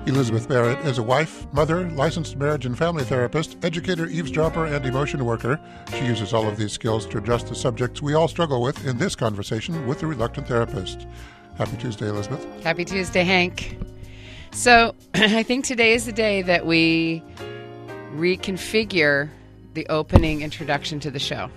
Elizabeth Barrett is a wife, mother, licensed marriage and family therapist, educator, eavesdropper, and emotion worker. She uses all of these skills to address the subjects we all struggle with in this conversation with the Reluctant Therapist. Happy Tuesday, Elizabeth. Happy Tuesday, Hank. So I think today is the day that we reconfigure the opening introduction to the show.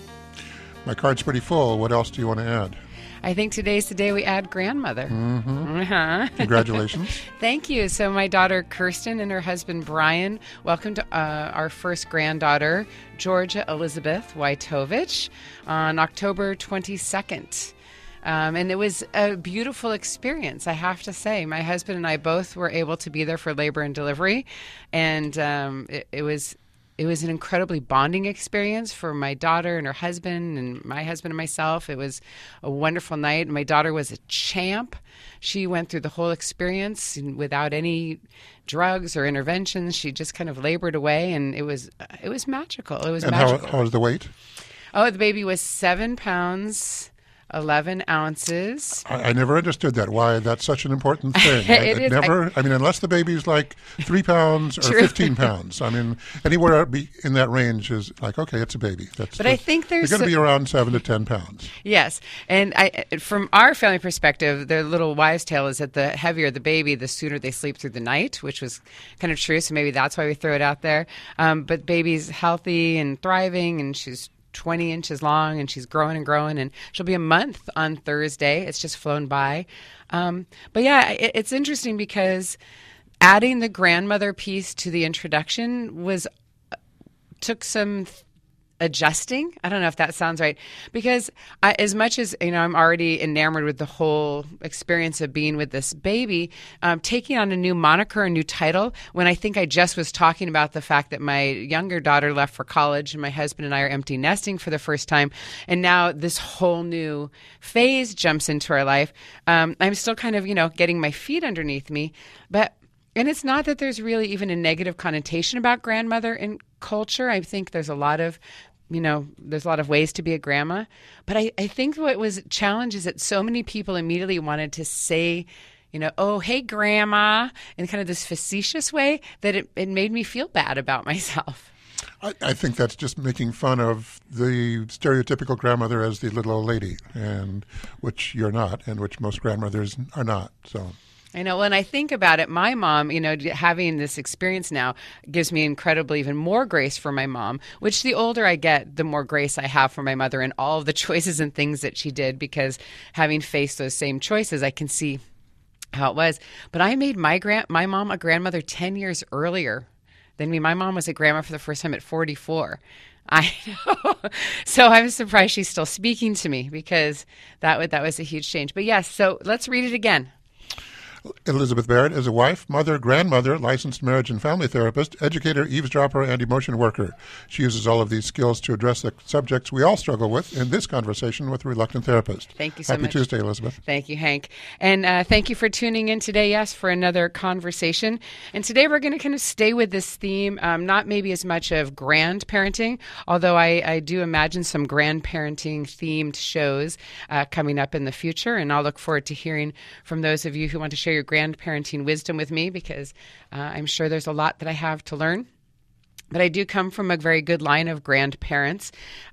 My card's pretty full. What else do you want to add? I think today's the day we add grandmother. Mm-hmm. Uh-huh. Congratulations. Thank you. So my daughter Kirsten and her husband Brian welcomed our first granddaughter, Georgia Elizabeth Wojtowicz, on October 22nd. And it was a beautiful experience, I have to say. My husband and I both were able to be there for labor and delivery, and it was an incredibly bonding experience for my daughter and her husband and my husband and myself. It was a wonderful night. My daughter was a champ. She went through the whole experience without any drugs or interventions. She just kind of labored away, and it was magical. It was magical. How was the weight? Oh, the baby was 7 pounds. 11 ounces. I never understood that, why that's such an important thing. Unless the baby's like 3 pounds or 15 pounds. I mean, anywhere in that range is like, okay, it's a baby. I think they're going to be around 7 to 10 pounds. Yes. And from our family perspective, the little wives' tale is that the heavier the baby, the sooner they sleep through the night, which was kind of true. So maybe that's why we throw it out there. But baby's healthy and thriving, and she's 20 inches long, and she's growing and growing, and she'll be a month on Thursday. It's just flown by. But yeah, it's interesting because adding the grandmother piece to the introduction took some adjusting. I don't know if that sounds right, because as much as I'm already enamored with the whole experience of being with this baby, taking on a new moniker, a new title, when I think I just was talking about the fact that my younger daughter left for college and my husband and I are empty nesting for the first time, and now this whole new phase jumps into our life. I'm still kind of getting my feet underneath me, and it's not that there's really even a negative connotation about grandmother in culture. I think there's a lot of ways to be a grandma. But I think what was a challenge is that so many people immediately wanted to say, oh, hey, grandma, in kind of this facetious way that it made me feel bad about myself. I think that's just making fun of the stereotypical grandmother as the little old lady, and which you're not, and which most grandmothers are not. So I know. When I think about it, my mom, having this experience now gives me incredibly even more grace for my mom, which the older I get, the more grace I have for my mother and all of the choices and things that she did, because having faced those same choices, I can see how it was. But I made my mom a grandmother 10 years earlier than me. My mom was a grandma for the first time at 44. I know. So I'm surprised she's still speaking to me, because that was a huge change. But yes, so let's read it again. Elizabeth Barrett is a wife, mother, grandmother, licensed marriage and family therapist, educator, eavesdropper, and emotion worker. She uses all of these skills to address the subjects we all struggle with in this conversation with the Reluctant Therapist. Thank you so much. Happy Tuesday, Elizabeth. Thank you, Hank. And thank you for tuning in today, yes, for another conversation. And today we're going to kind of stay with this theme, not maybe as much of grandparenting, although I do imagine some grandparenting themed shows coming up in the future. And I'll look forward to hearing from those of you who want to share your grandparenting wisdom with me, because I'm sure there's a lot that I have to learn. But I do come from a very good line of grandparents,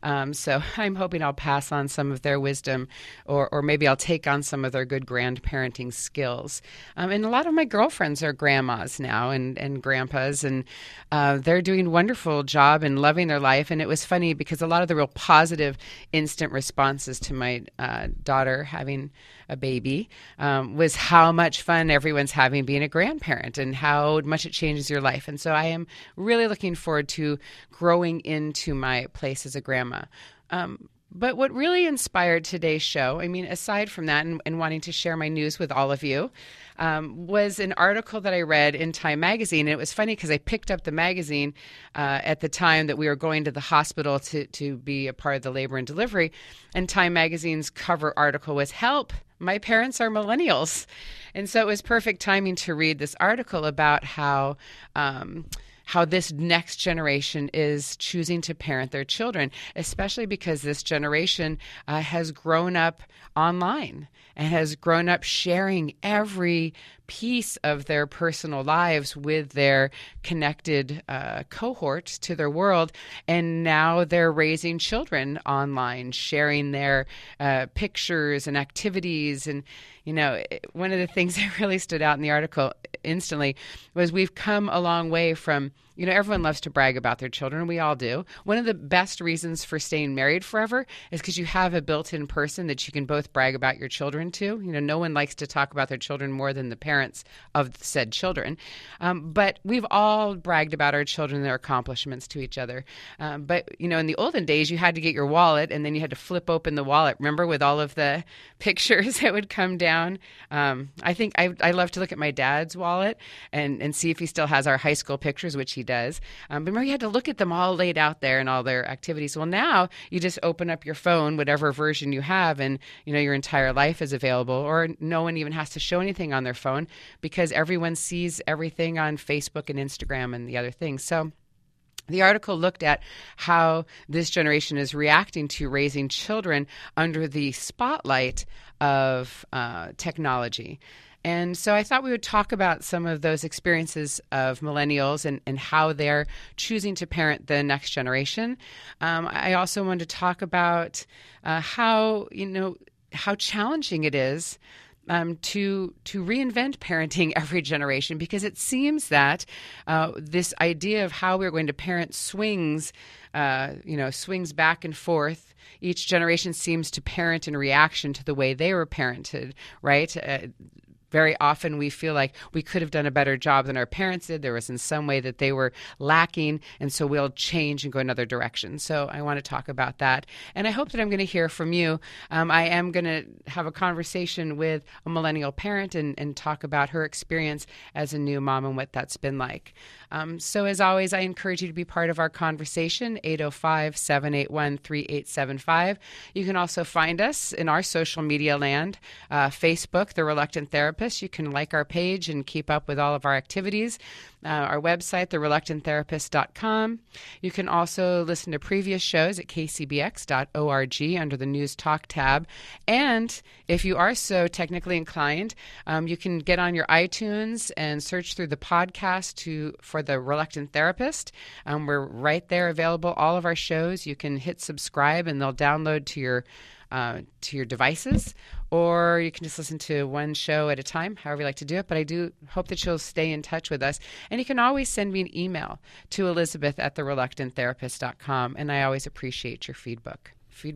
so I'm hoping I'll pass on some of their wisdom, or maybe I'll take on some of their good grandparenting skills. And a lot of my girlfriends are grandmas now and grandpas, and they're doing a wonderful job and loving their life. And it was funny because a lot of the real positive instant responses to my daughter having a baby was how much fun everyone's having being a grandparent and how much it changes your life. And so I am really looking forward to growing into my place as a grandma. But what really inspired today's show, aside from that and wanting to share my news with all of you, was an article that I read in Time Magazine. And it was funny because I picked up the magazine at the time that we were going to the hospital to be a part of the labor and delivery. And Time Magazine's cover article was, "Help, my parents are millennials." And so it was perfect timing to read this article about how how this next generation is choosing to parent their children, especially because this generation has grown up online and has grown up sharing every piece of their personal lives with their connected cohort to their world. And now they're raising children online, sharing their pictures and activities. And, one of the things that really stood out in the article instantly was we've come a long way from, everyone loves to brag about their children. We all do. One of the best reasons for staying married forever is because you have a built-in person that you can both brag about your children to. No one likes to talk about their children more than the parents of said children. But we've all bragged about our children and their accomplishments to each other. But, in the olden days, you had to get your wallet and then you had to flip open the wallet, remember, with all of the pictures that would come down. I think I love to look at my dad's wallet and see if he still has our high school pictures, which he does. But remember, you had to look at them all laid out there and all their activities. Well, now you just open up your phone, whatever version you have, and your entire life is available, or no one even has to show anything on their phone because everyone sees everything on Facebook and Instagram and the other things. So the article looked at how this generation is reacting to raising children under the spotlight of technology. And so I thought we would talk about some of those experiences of millennials and how they're choosing to parent the next generation. I also wanted to talk about how challenging it is to reinvent parenting every generation, because it seems that this idea of how we're going to parent swings back and forth. Each generation seems to parent in reaction to the way they were parented, right? Very often we feel like we could have done a better job than our parents did. There was in some way that they were lacking, and so we'll change and go another direction. So I want to talk about that. And I hope that I'm going to hear from you. I am going to have a conversation with a millennial parent and talk about her experience as a new mom and what that's been like. So as always, I encourage you to be part of our conversation, 805-781-3875. You can also find us in our social media land, Facebook, The Reluctant Therapist. You can like our page and keep up with all of our activities. Our website, thereluctanttherapist.com. You can also listen to previous shows at kcbx.org under the News Talk tab. And if you are so technically inclined, you can get on your iTunes and search through the podcast for The Reluctant Therapist. We're right there available, all of our shows. You can hit subscribe and they'll download to your devices, or you can just listen to one show at a time, however you like to do it. But I do hope that you'll stay in touch with us. And you can always send me an email to Elizabeth@thereluctanttherapist.com, and I always appreciate your feedback.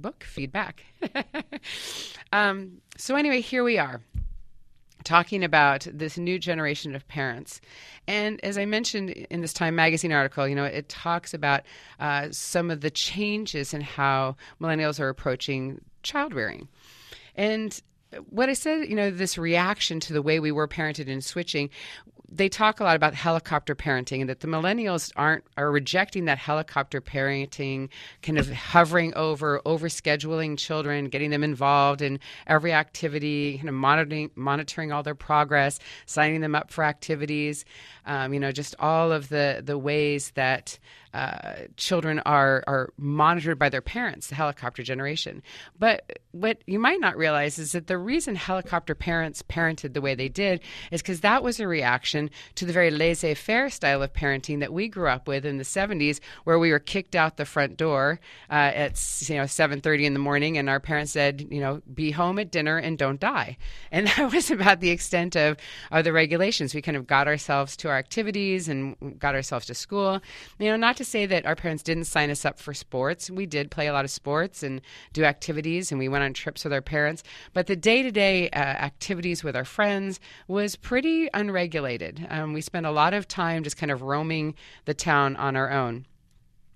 So anyway, here we are, talking about this new generation of parents. And as I mentioned in this Time Magazine article, it talks about some of the changes in how millennials are approaching child rearing. And what I said, this reaction to the way we were parented and switching, they talk a lot about helicopter parenting, and that the millennials are rejecting that helicopter parenting, kind of hovering over scheduling children, getting them involved in every activity, kind of monitoring all their progress, signing them up for activities, just all of the ways that children are monitored by their parents, the helicopter generation. But what you might not realize is that the reason helicopter parents parented the way they did is because that was a reaction to the very laissez-faire style of parenting that we grew up with in the 70s, where we were kicked out the front door at 7:30 in the morning, and our parents said, be home at dinner and don't die. And that was about the extent of the regulations. We kind of got ourselves to our activities and got ourselves to school. Not to say that our parents didn't sign us up for sports. We did play a lot of sports and do activities, and we went on trips with our parents. But the day-to-day activities with our friends was pretty unregulated. We spent a lot of time just kind of roaming the town on our own.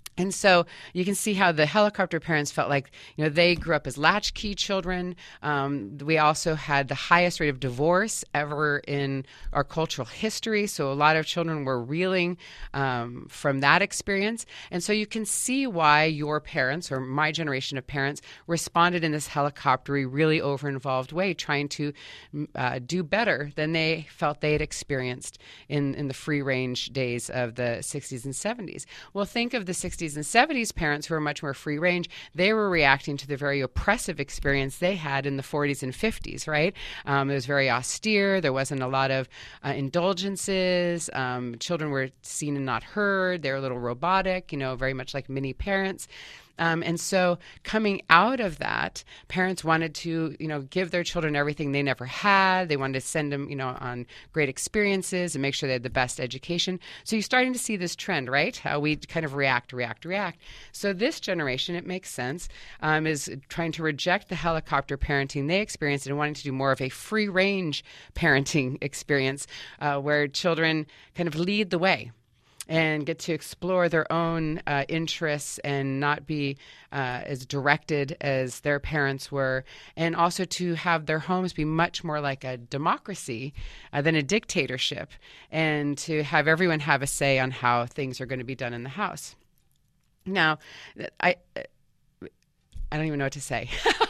And so you can see how the helicopter parents felt like, they grew up as latchkey children. We also had the highest rate of divorce ever in our cultural history. So a lot of children were reeling from that experience. And so you can see why your parents, or my generation of parents, responded in this helicoptery, really over-involved way, trying to do better than they felt they had experienced in the free-range days of the 60s and 70s. Well, think of the 60s and 70s parents who were much more free range. They were reacting to the very oppressive experience they had in the 40s and 50s, right? It was very austere. There wasn't a lot of indulgences. Children were seen and not heard. They were a little robotic, very much like mini parents. And so coming out of that, parents wanted to, give their children everything they never had. They wanted to send them, on great experiences and make sure they had the best education. So you're starting to see this trend, right? How we kind of react. So this generation, it makes sense, is trying to reject the helicopter parenting they experienced and wanting to do more of a free-range parenting experience where children kind of lead the way and get to explore their own interests and not be as directed as their parents were, and also to have their homes be much more like a democracy than a dictatorship, and to have everyone have a say on how things are going to be done in the house. Now, I don't even know what to say.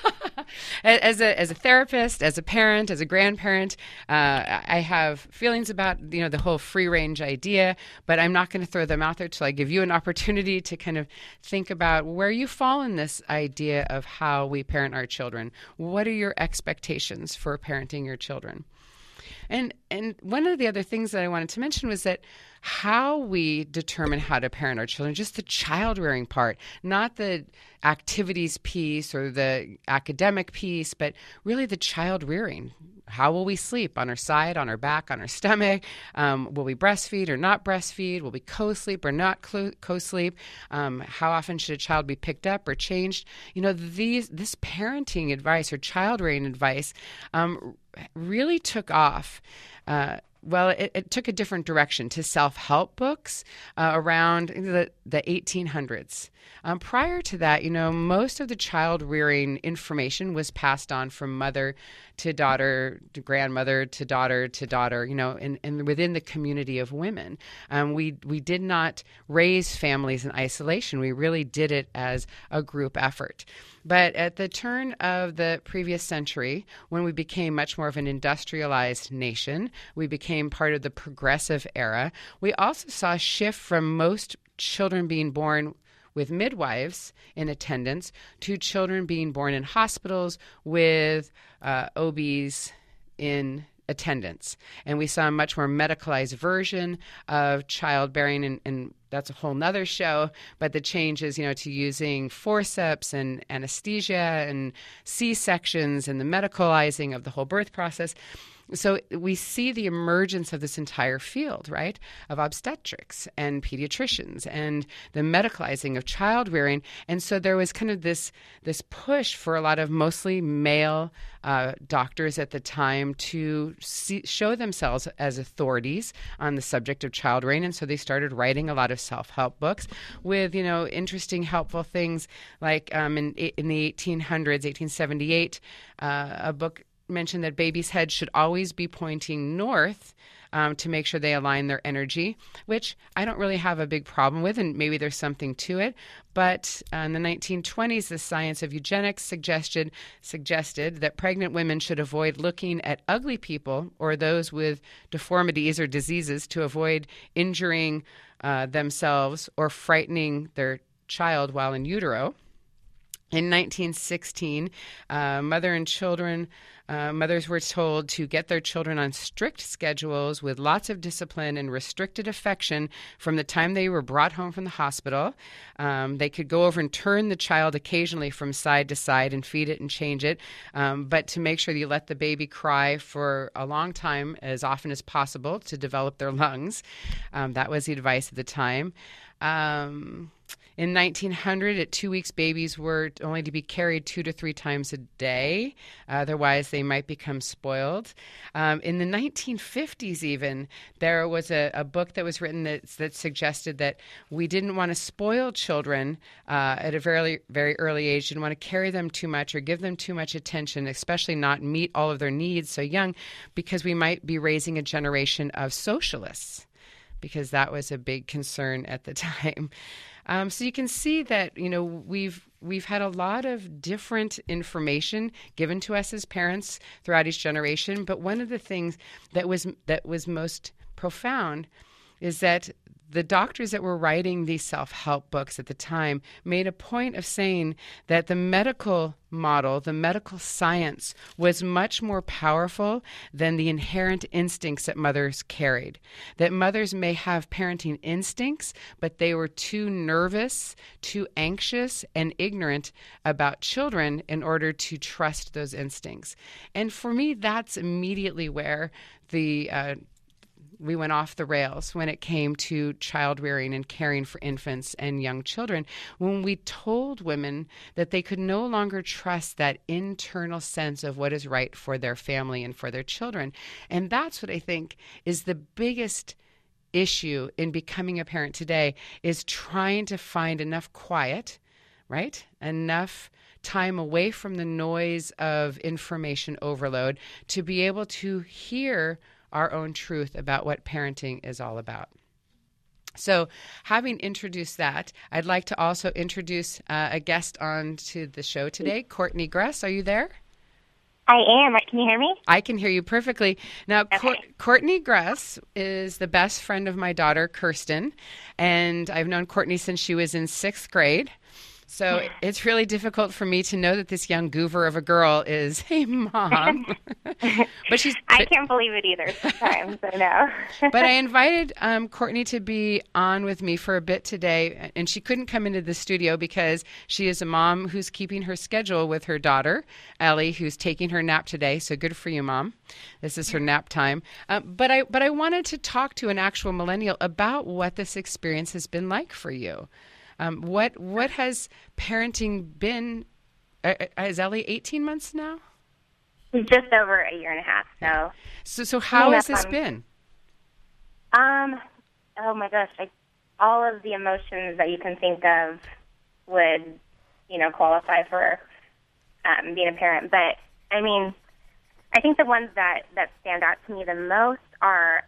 As a therapist, as a parent, as a grandparent, I have feelings about the whole free range idea, but I'm not going to throw them out there till I give you an opportunity to kind of think about where you fall in this idea of how we parent our children. What are your expectations for parenting your children? And one of the other things that I wanted to mention was that how we determine how to parent our children, just the child rearing part, not the activities piece or the academic piece, but really the child rearing. How will we sleep? On our side, on our back, on our stomach? Will we breastfeed or not breastfeed? Will we co-sleep or not co-sleep? How often should a child be picked up or changed? This parenting advice or child rearing advice really took off. It took a different direction to self-help books around the 1800s. Prior to that, most of the child-rearing information was passed on from mother to daughter, to grandmother to daughter, and within the community of women. We did not raise families in isolation. We really did it as a group effort. But at the turn of the previous century, when we became much more of an industrialized nation, we became part of the progressive era, we also saw a shift from most children being born with midwives in attendance to children being born in hospitals with OBs in attendance. And we saw a much more medicalized version of childbearing, and that's a whole nother show, but the changes, to using forceps and anesthesia and C-sections and the medicalizing of the whole birth process. So we see the emergence of this entire field, right, of obstetrics and pediatricians and the medicalizing of child rearing. And so there was kind of this push for a lot of mostly male doctors at the time to show themselves as authorities on the subject of child rearing. And so they started writing a lot of self-help books with, interesting, helpful things like in the 1800s, 1878, a book mentioned that babies' heads should always be pointing north to make sure they align their energy, which I don't really have a big problem with, and maybe there's something to it. But in the 1920s, the science of eugenics suggested that pregnant women should avoid looking at ugly people or those with deformities or diseases to avoid injuring themselves or frightening their child while in utero. In 1916, mothers were told to get their children on strict schedules with lots of discipline and restricted affection from the time they were brought home from the hospital. They could go over and turn the child occasionally from side to side and feed it and change it, but to make sure that you let the baby cry for a long time, as often as possible, to develop their lungs. That was the advice at the time. In 1900, at 2 weeks, babies were only to be carried 2 to 3 times a day. Otherwise, they might become spoiled. In the 1950s, even, there was a book that was written that suggested that we didn't want to spoil children at a very, very early age. Didn't want to carry them too much or give them too much attention, especially not meet all of their needs so young, because we might be raising a generation of socialists, because that was a big concern at the time. So you can see that, we've had a lot of different information given to us as parents throughout each generation. But one of the things that was most profound is that the doctors that were writing these self-help books at the time made a point of saying that the medical model, the medical science, was much more powerful than the inherent instincts that mothers carried. That mothers may have parenting instincts, but they were too nervous, too anxious, and ignorant about children in order to trust those instincts. And for me, that's immediately where we went off the rails when it came to child rearing and caring for infants and young children, when we told women that they could no longer trust that internal sense of what is right for their family and for their children. And that's what I think is the biggest issue in becoming a parent today, is trying to find enough quiet, right? Enough time away from the noise of information overload to be able to hear our own truth about what parenting is all about. So, having introduced that, I'd like to also introduce a guest on to the show today, Courtney Gress. Are you there? I am. Can you hear me? I can hear you perfectly. Now, Okay. Courtney Gress is the best friend of my daughter, Kirsten, and I've known Courtney since she was in 6th grade. So it's really difficult for me to know that this young goober of a girl is a mom. I can't believe it either sometimes, I know. But I invited Courtney to be on with me for a bit today, and she couldn't come into the studio because she is a mom who's keeping her schedule with her daughter, Ellie, who's taking her nap today. So good for you, Mom. This is her nap time. But I wanted to talk to an actual millennial about what this experience has been like for you. What has parenting been? Is Ellie 18 months now? Just over a year and a half. So how has this been? Oh my gosh, all of the emotions that you can think of would, qualify for being a parent. But I mean, I think the ones that stand out to me the most are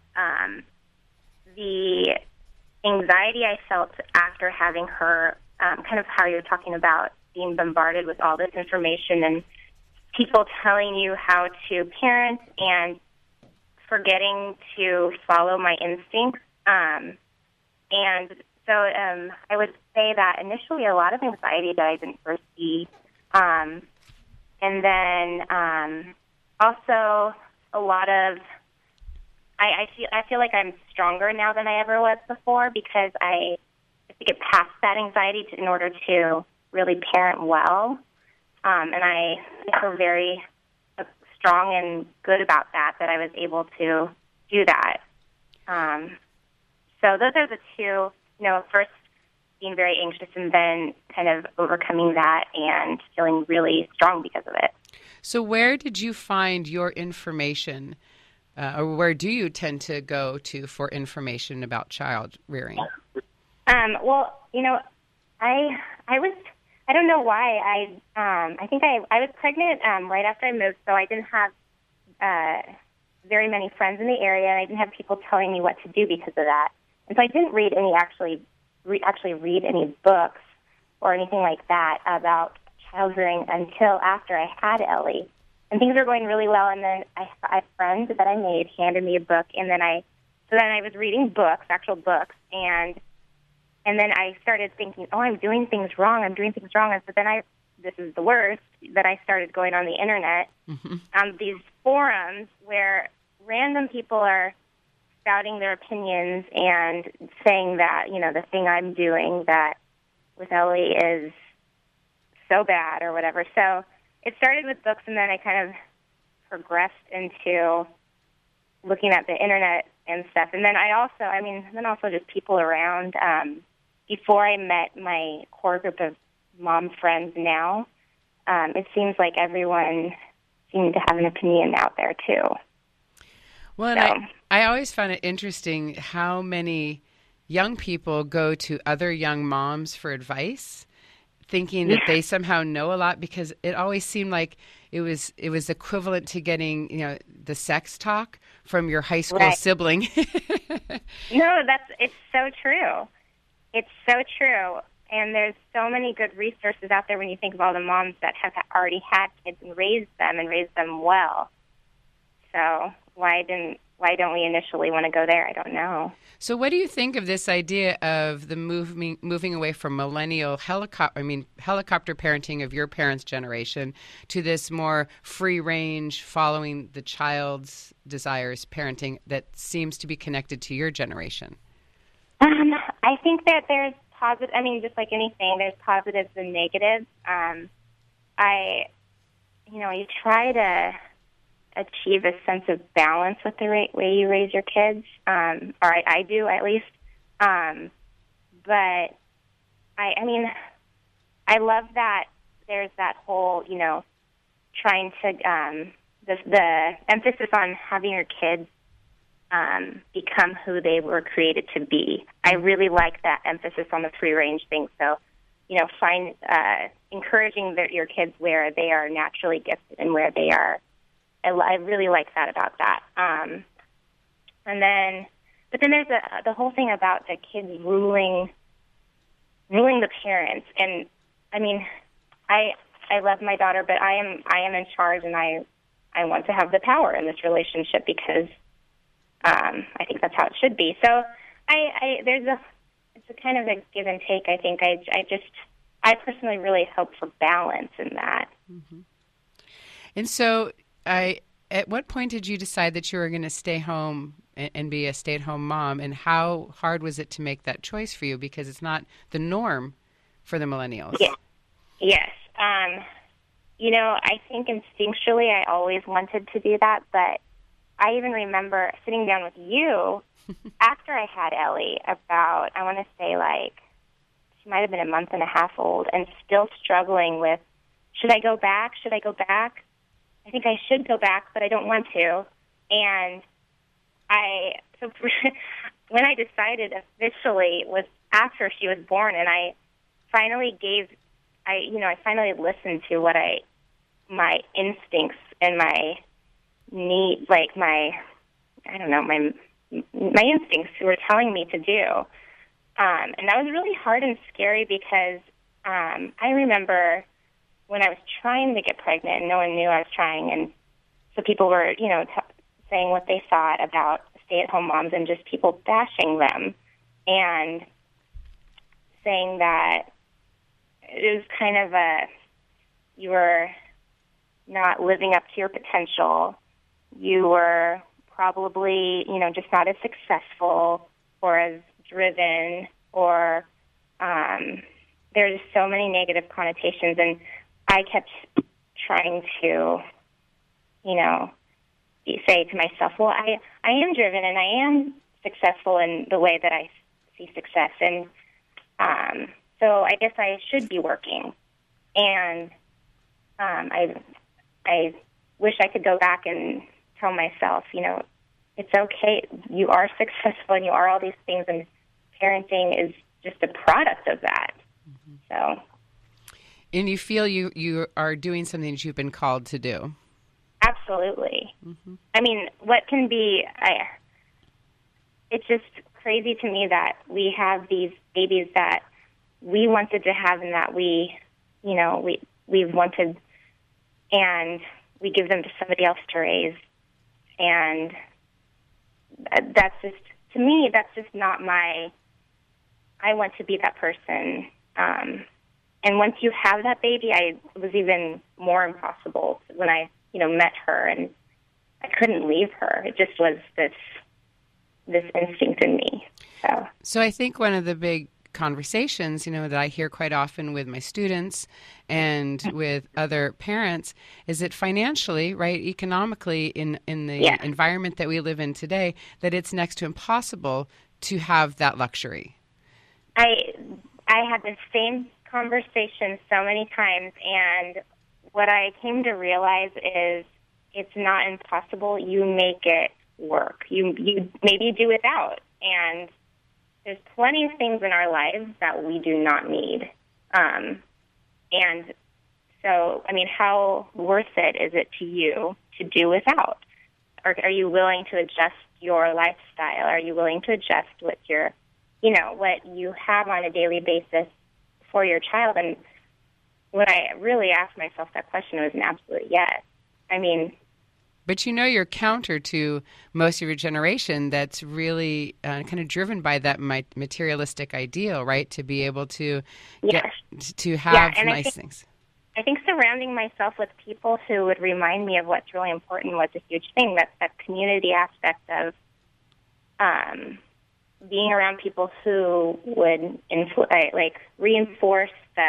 the anxiety I felt after having her, kind of how you're talking about being bombarded with all this information and people telling you how to parent and forgetting to follow my instincts. And so I would say that initially a lot of anxiety that I didn't foresee. And then also a lot of, I feel like I'm stronger now than I ever was before because I have to get past that anxiety in order to really parent well. And I feel very strong and good about that I was able to do that. So those are the two, first being very anxious and then kind of overcoming that and feeling really strong because of it. So where did you find your information, or where do you tend to go to for information about child rearing? Well, I don't know why. I think I was pregnant right after I moved, so I didn't have very many friends in the area, and I didn't have people telling me what to do because of that. And so I didn't read any actually read any books or anything like that about child rearing until after I had Ellie. And things were going really well, and then a friend that I made handed me a book, and then I was reading books, actual books, and then I started thinking, I'm doing things wrong. And so then this is the worst, that I started going on the internet, these forums where random people are spouting their opinions and saying that, the thing I'm doing that with Ellie is so bad or whatever. So it started with books, and then I kind of progressed into looking at the internet and stuff. And then also just people around, before I met my core group of mom friends now, it seems like everyone seemed to have an opinion out there too. Well, and I always found it interesting how many young people go to other young moms for advice, thinking that they somehow know a lot, because it always seemed like it was equivalent to getting, the sex talk from your high school sibling. No, it's so true. It's so true. And there's so many good resources out there when you think of all the moms that have already had kids and raised them well. So why don't we initially want to go there? I don't know. So what do you think of this idea of the moving away from millennial helicopter parenting of your parents' generation to this more free range, following the child's desires parenting that seems to be connected to your generation? I think that there's just like anything, there's positives and negatives. You try to achieve a sense of balance with the way you raise your kids, or I do at least. But I love that there's that whole, trying to the emphasis on having your kids become who they were created to be. I really like that emphasis on the free range thing. So, encouraging your kids where they are naturally gifted and where they are. I really like that about that. But then there's the whole thing about the kids ruling the parents. And I love my daughter, but I am in charge, and I want to have the power in this relationship because I think that's how it should be. So it's a kind of a give and take. I think I personally really hope for balance in that. Mm-hmm. And so, at what point did you decide that you were going to stay home and be a stay-at-home mom, and how hard was it to make that choice for you? Because it's not the norm for the millennials. Yeah. Yes. I think instinctually I always wanted to do that, but I even remember sitting down with you after I had Ellie about, I want to say she might have been a month and a half old, and still struggling with, should I go back? I think I should go back, but I don't want to. And when I decided officially was after she was born, and I finally listened to what my instincts and my need, my instincts were telling me to do. And that was really hard and scary because I remember when I was trying to get pregnant and no one knew I was trying, and so people were, saying what they thought about stay-at-home moms and just people bashing them and saying that it was kind of you were not living up to your potential. You were probably, just not as successful or as driven, or there's so many negative connotations, and I kept trying to, say to myself, well, I am driven and I am successful in the way that I see success, and so I guess I should be working. And I wish I could go back and tell myself, it's okay. You are successful and you are all these things, and parenting is just a product of that. Mm-hmm. So. And you feel you are doing something that you've been called to do. Absolutely. Mm-hmm. What can be, it's just crazy to me that we have these babies that we wanted to have and that we wanted, and we give them to somebody else to raise. And that's just, to me, that's just not I want to be that person. And once you have that baby, it was even more impossible when I, met her, and I couldn't leave her. It just was this instinct in me. So I think one of the big conversations, that I hear quite often with my students and with other parents is that financially, right, economically in the environment that we live in today, that it's next to impossible to have that luxury. I had the same conversation so many times, and what I came to realize is it's not impossible. You make it work. You maybe do without, and there's plenty of things in our lives that we do not need. And so, I mean, how worth it is it to you to do without? Or are you willing to adjust your lifestyle? Are you willing to adjust what what you have on a daily basis for your child? And when I really asked myself that question, it was an absolute yes. I mean, but you're counter to most of your generation that's really kind of driven by that materialistic ideal, right? To be able to to have nice things. I think surrounding myself with people who would remind me of what's really important was a huge thing. That community aspect of being around people who would reinforce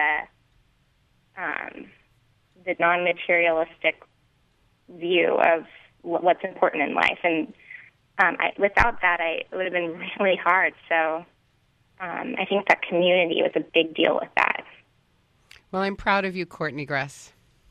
the non-materialistic view of what's important in life. And without that, it would have been really hard. So I think that community was a big deal with that. Well, I'm proud of you, Courtney Gress.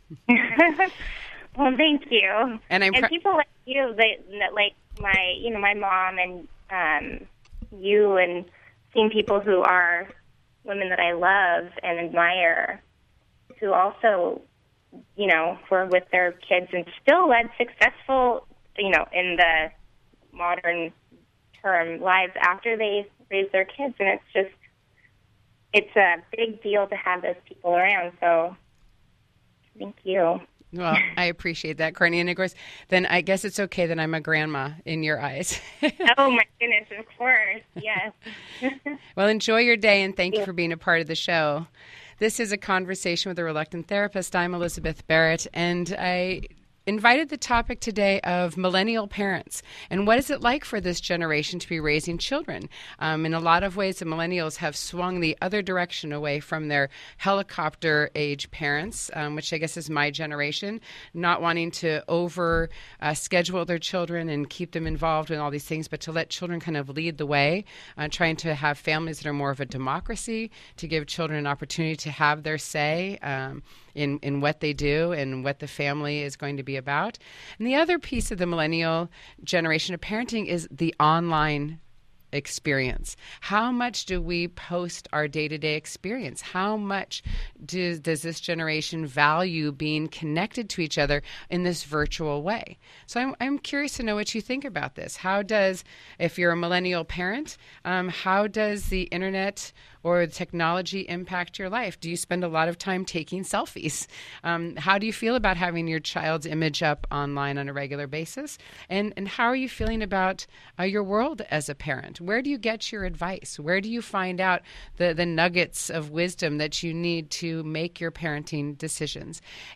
Well, thank you. And people like you, like my mom and you, and seeing people who are women that I love and admire, who also, were with their kids and still led successful, in the modern term, lives after they raised their kids. And it's a big deal to have those people around. So thank you. Well, I appreciate that, Courtney. And of course, then I guess it's okay that I'm a grandma in your eyes. Oh, my goodness, of course. Yes. Well, enjoy your day, and thank you for being a part of the show. This is A Conversation with a Reluctant Therapist. I'm Elizabeth Barrett, and I invited the topic today of millennial parents and what is it like for this generation to be raising children. In a lot of ways, the millennials have swung the other direction away from their helicopter age parents, which I guess is my generation, not wanting to over schedule their children and keep them involved in all these things, but to let children kind of lead the way, trying to have families that are more of a democracy, to give children an opportunity to have their say in what they do and what the family is going to be about. And the other piece of the millennial generation of parenting is the online experience. How much do we post our day-to-day experience? How much does this generation value being connected to each other in this virtual way? So I'm curious to know what you think about this. If you're a millennial parent, how does the internet or technology impact your life? Do you spend a lot of time taking selfies? How do you feel about having your child's image up online on a regular basis? And how are you feeling about your world as a parent? Where do you get your advice? Where do you find out the nuggets of wisdom that you need to make your parenting decisions?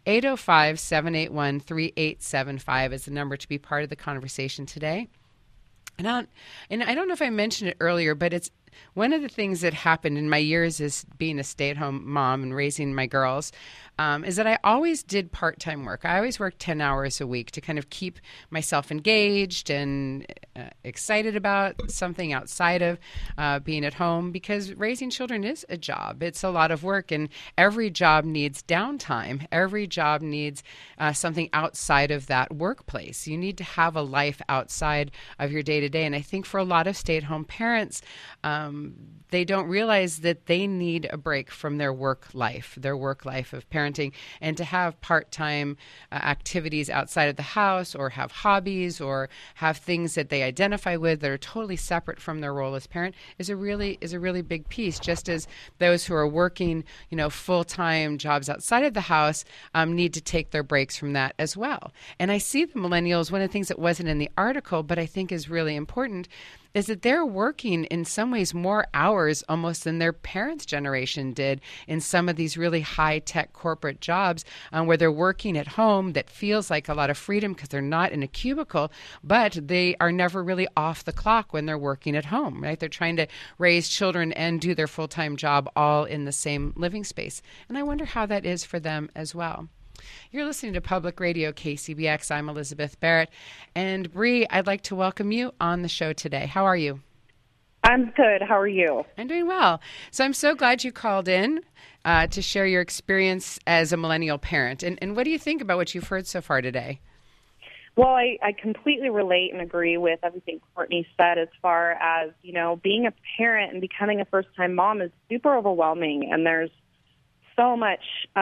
805-781-3875 is the number to be part of the conversation today. And I don't know if I mentioned it earlier, but it's one of the things that happened in my years as being a stay-at-home mom and raising my girls is that I always did part-time work. I always worked 10 hours a week to kind of keep myself engaged and excited about something outside of being at home, because raising children is a job. It's a lot of work, and every job needs downtime. Every job needs something outside of that workplace. You need to have a life outside of your day-to-day, and I think for a lot of stay-at-home parents, they don't realize that they need a break from their work life of parenting, and to have part-time activities outside of the house, or have hobbies, or have things that they identify with that are totally separate from their role as parent is a really big piece. Just as those who are working, full-time jobs outside of the house need to take their breaks from that as well. And I see the millennials, one of the things that wasn't in the article, but I think is really important, is that they're working in some ways more hours almost than their parents' generation did in some of these really high-tech corporate jobs where they're working at home that feels like a lot of freedom because they're not in a cubicle, but they are never really off the clock when they're working at home, right? They're trying to raise children and do their full-time job all in the same living space. And I wonder how that is for them as well. You're listening to Public Radio KCBX. I'm Elizabeth Barrett. And Bree, I'd like to welcome you on the show today. How are you? I'm good. How are you? I'm doing well. So I'm so glad you called in to share your experience as a millennial parent. And what do you think about what you've heard so far today? Well, I completely relate and agree with everything Courtney said as far as, being a parent and becoming a first-time mom is super overwhelming, and there's so much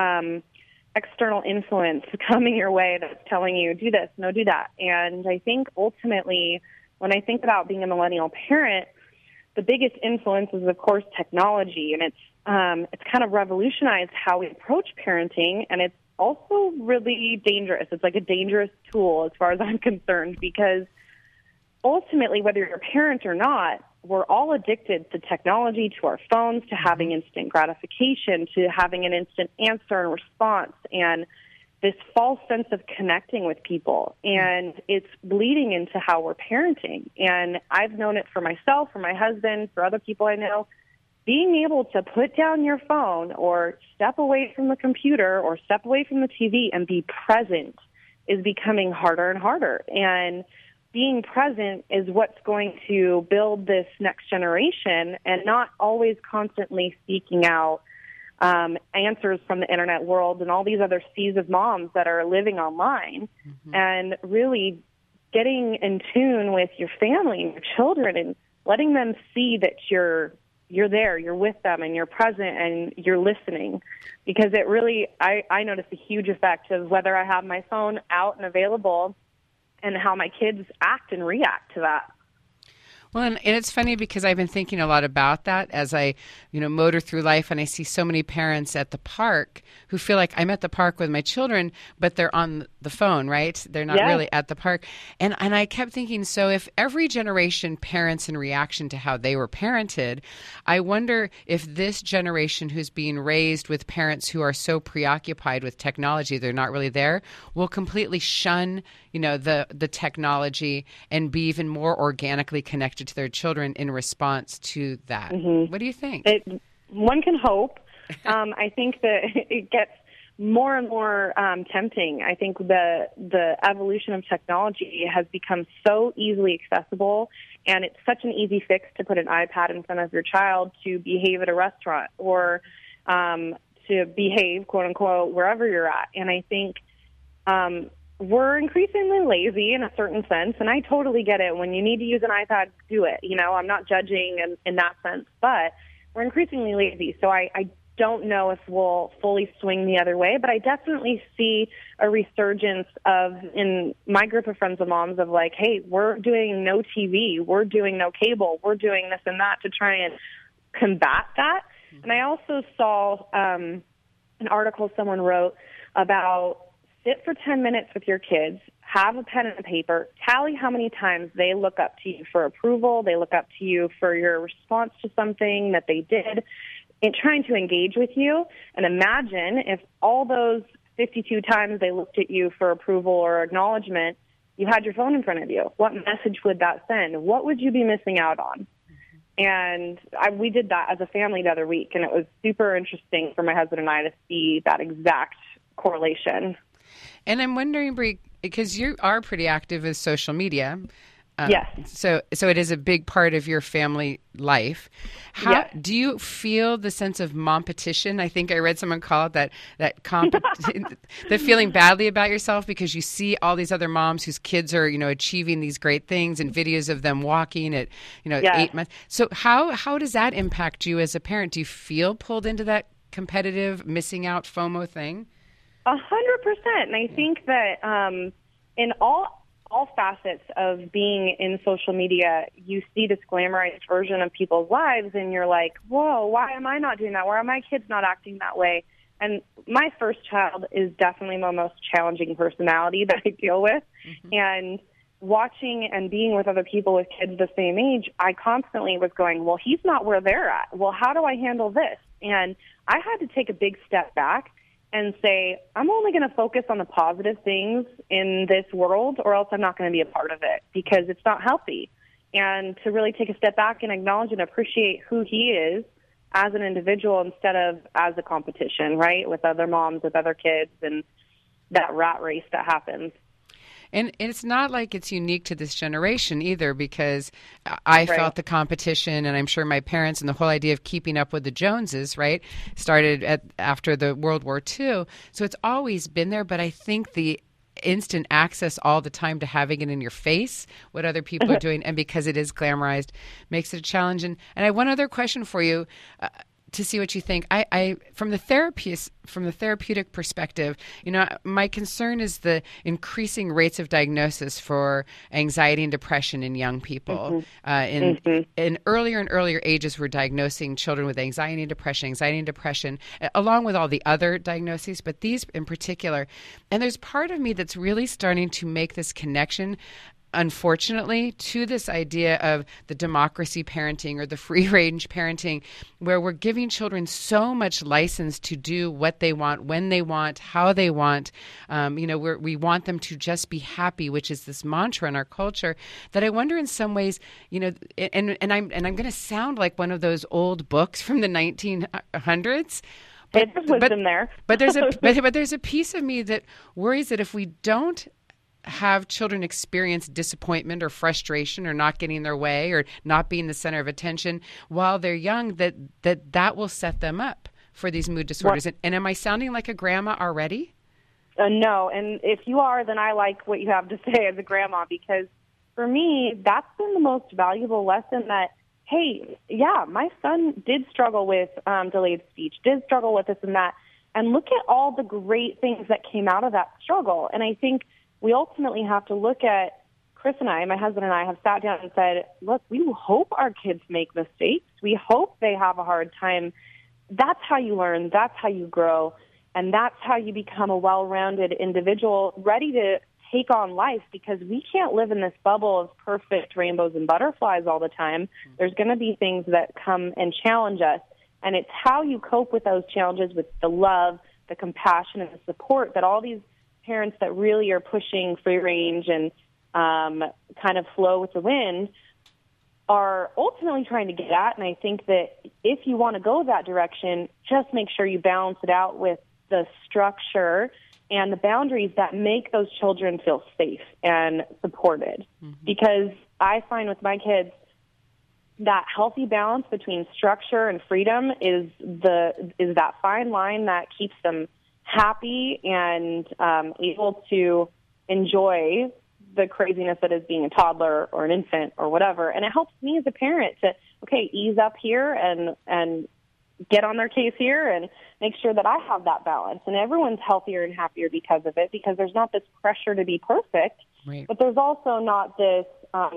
external influence coming your way that's telling you, do this, no, do that. And I think ultimately, when I think about being a millennial parent, the biggest influence is, of course, technology, and it's kind of revolutionized how we approach parenting, and it's also really dangerous. It's like a dangerous tool as far as I'm concerned, because ultimately, whether you're a parent or not, we're all addicted to technology, to our phones, to having instant gratification, to having an instant answer and response, and this false sense of connecting with people. And it's bleeding into how we're parenting. And I've known it for myself, for my husband, for other people I know. Being able to put down your phone or step away from the computer or step away from the TV and be present is becoming harder and harder. And being present is what's going to build this next generation, and not always constantly seeking out answers from the internet world and all these other seas of moms that are living online, and really getting in tune with your family and your children and letting them see that you're there, you're with them, and you're present, and you're listening. Because it really, I notice a huge effect of whether I have my phone out and available and how my kids act and react to that. Well, and it's funny because I've been thinking a lot about that as I, motor through life, and I see so many parents at the park who feel like I'm at the park with my children, but they're on the phone, right? They're not really at the park. And I kept thinking, so if every generation parents in reaction to how they were parented, I wonder if this generation who's being raised with parents who are so preoccupied with technology, they're not really there, will completely shun, the technology and be even more organically connected to their children in response to that. What do you think? One can hope. I think that it gets more and more tempting. I think the evolution of technology has become so easily accessible, and it's such an easy fix to put an iPad in front of your child to behave at a restaurant or to behave, quote unquote, wherever you're at. And I think we're increasingly lazy in a certain sense, and I totally get it. When you need to use an iPad, do it. I'm not judging in that sense, but we're increasingly lazy. So I don't know if we'll fully swing the other way, but I definitely see a resurgence in my group of friends of moms of like, hey, we're doing no TV, we're doing no cable, we're doing this and that to try and combat that. And I also saw an article someone wrote about sit for 10 minutes with your kids, have a pen and a paper, tally how many times they look up to you for approval, they look up to you for your response to something that they did, and trying to engage with you. And imagine if all those 52 times they looked at you for approval or acknowledgement, you had your phone in front of you. What message would that send? What would you be missing out on? And we did that as a family the other week, and it was super interesting for my husband and I to see that exact correlation. And I'm wondering, Bree, because you are pretty active with social media. Yes. So it is a big part of your family life. How do you feel the sense of mompetition? I think I read someone call it that the feeling badly about yourself because you see all these other moms whose kids are, achieving these great things and videos of them walking at, 8 months. So how does that impact you as a parent? Do you feel pulled into that competitive missing out FOMO thing? 100%. And I think that in all facets of being in social media, you see this glamorized version of people's lives, and you're like, whoa, why am I not doing that? Why are my kids not acting that way? And my first child is definitely my most challenging personality that I deal with. And watching and being with other people with kids the same age, I constantly was going, well, he's not where they're at. Well, how do I handle this? And I had to take a big step back and say, I'm only going to focus on the positive things in this world, or else I'm not going to be a part of it because it's not healthy. And to really take a step back and acknowledge and appreciate who he is as an individual instead of as a competition, right, with other moms, with other kids, and that rat race that happens. And it's not like it's unique to this generation either, because I felt the competition, and I'm sure my parents, and the whole idea of keeping up with the Joneses, right, started after the World War II. So it's always been there, but I think the instant access all the time to having it in your face, what other people are doing, and because it is glamorized, makes it a challenge. And I have one other question for you. To see what you think. I from the therapeutic perspective, my concern is the increasing rates of diagnosis for anxiety and depression in young people. In earlier and earlier ages, we're diagnosing children with anxiety and depression, along with all the other diagnoses, but these in particular. And there's part of me that's really starting to make this connection, unfortunately, to this idea of the democracy parenting or the free range parenting, where we're giving children so much license to do what they want, when they want, how they want. We want them to just be happy, which is this mantra in our culture that I wonder in some ways, and I'm going to sound like one of those old books from the 1900s. There's wisdom there. But there's a piece of me that worries that if we don't have children experience disappointment or frustration or not getting their way or not being the center of attention while they're young, that will set them up for these mood disorders. And am I sounding like a grandma already? No, and if you are, then I like what you have to say as a grandma, because for me, that's been the most valuable lesson that, hey, yeah, my son did struggle with delayed speech, did struggle with this and that, and look at all the great things that came out of that struggle. And I think we ultimately have to look at, Chris and I, my husband and I, have sat down and said, look, we hope our kids make mistakes. We hope they have a hard time. That's how you learn. That's how you grow. And that's how you become a well-rounded individual ready to take on life, because we can't live in this bubble of perfect rainbows and butterflies all the time. There's going to be things that come and challenge us. And it's how you cope with those challenges with the love, the compassion, and the support that all these parents that really are pushing free range and kind of flow with the wind are ultimately trying to get at. And I think that if you want to go that direction, just make sure you balance it out with the structure and the boundaries that make those children feel safe and supported. Because I find with my kids that healthy balance between structure and freedom is that fine line that keeps them happy and able to enjoy the craziness that is being a toddler or an infant or whatever. And it helps me as a parent to, ease up here and get on their case here and make sure that I have that balance. And everyone's healthier and happier because of it, because there's not this pressure to be perfect, right, but there's also not this,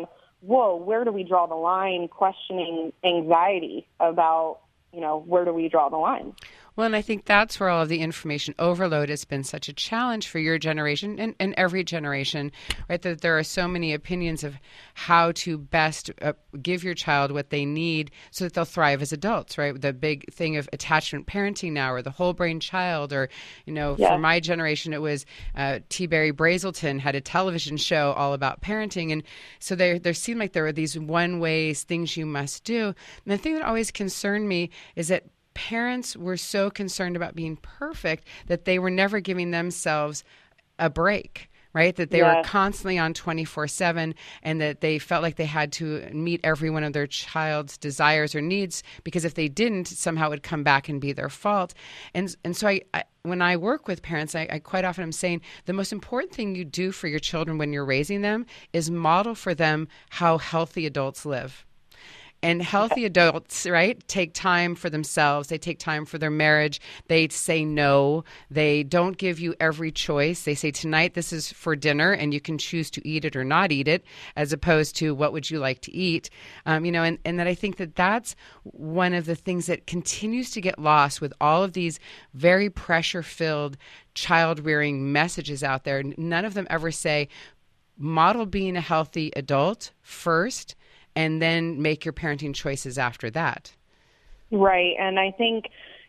where do we draw the line, questioning anxiety about, where do we draw the line? Well, and I think that's where all of the information overload has been such a challenge for your generation and every generation, right? That there are so many opinions of how to best give your child what they need so that they'll thrive as adults, right? The big thing of attachment parenting now, or the whole brain child, or, for my generation, it was T. Barry Brazelton had a television show all about parenting. And so there seemed like there were these one-ways things you must do. And the thing that always concerned me is that parents were so concerned about being perfect that they were never giving themselves a break, right? That they were constantly on 24/7, and that they felt like they had to meet every one of their child's desires or needs, because if they didn't, somehow it would come back and be their fault. And so I when I work with parents, I quite often am saying the most important thing you do for your children when you're raising them is model for them how healthy adults live. And healthy adults, right, take time for themselves. They take time for their marriage. They say no. They don't give you every choice. They say, tonight this is for dinner, and you can choose to eat it or not eat it, as opposed to what would you like to eat. And that I think that that's one of the things that continues to get lost with all of these very pressure-filled child-rearing messages out there. None of them ever say, model being a healthy adult first, and then make your parenting choices after that. Right. And I think,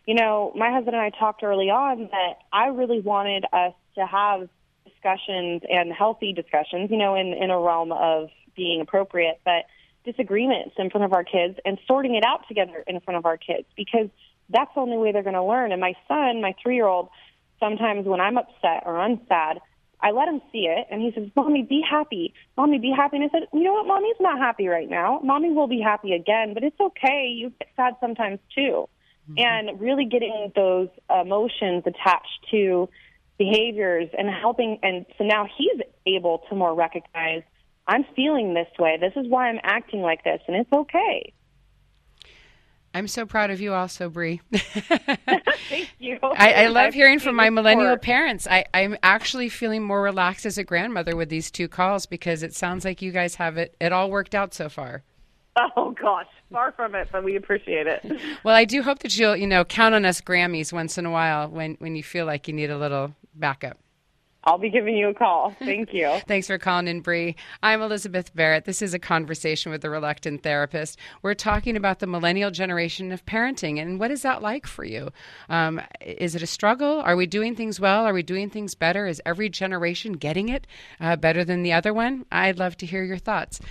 my husband and I talked early on that I really wanted us to have discussions, and healthy discussions, in a realm of being appropriate, but disagreements in front of our kids and sorting it out together in front of our kids, because that's the only way they're going to learn. And my son, my 3-year-old, sometimes when I'm upset or I'm sad, I let him see it, and he says, Mommy, be happy. Mommy, be happy. And I said, you know what? Mommy's not happy right now. Mommy will be happy again, but it's okay. You get sad sometimes too. And really getting those emotions attached to behaviors and helping. And so now he's able to more recognize, I'm feeling this way. This is why I'm acting like this, and it's okay. I'm so proud of you also, Bree. Thank you. I love hearing from my millennial parents. I'm actually feeling more relaxed as a grandmother with these 2 calls because it sounds like you guys have it all worked out so far. Oh, gosh. Far from it, but we appreciate it. Well, I do hope that you'll, count on us Grammys once in a while when you feel like you need a little backup. I'll be giving you a call. Thank you. Thanks for calling in, Bree. I'm Elizabeth Barrett. This is A Conversation with the Reluctant Therapist. We're talking about the millennial generation of parenting, and what is that like for you? Is it a struggle? Are we doing things well? Are we doing things better? Is every generation getting it better than the other one? I'd love to hear your thoughts.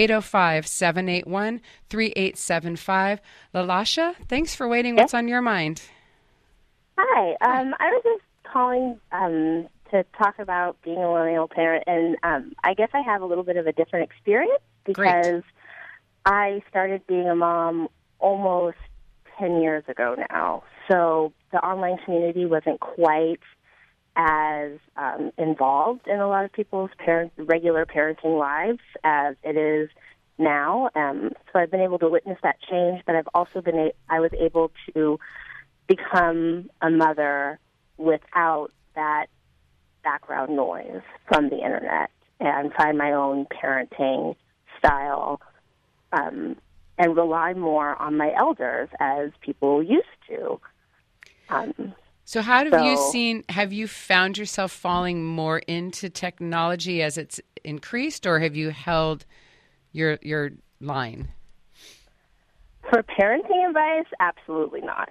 805-781-3875. Lalasha, thanks for waiting. What's on your mind? Hi. I was just calling to talk about being a millennial parent, and I guess I have a little bit of a different experience because Great. I started being a mom almost 10 years ago now. So the online community wasn't quite as involved in a lot of people's regular parenting lives as it is now. So I've been able to witness that change, but I've also I was able to become a mother without that background noise from the internet and find my own parenting style and rely more on my elders as people used to. So how have you found yourself falling more into technology as it's increased, or have you held your line? For parenting advice, absolutely not.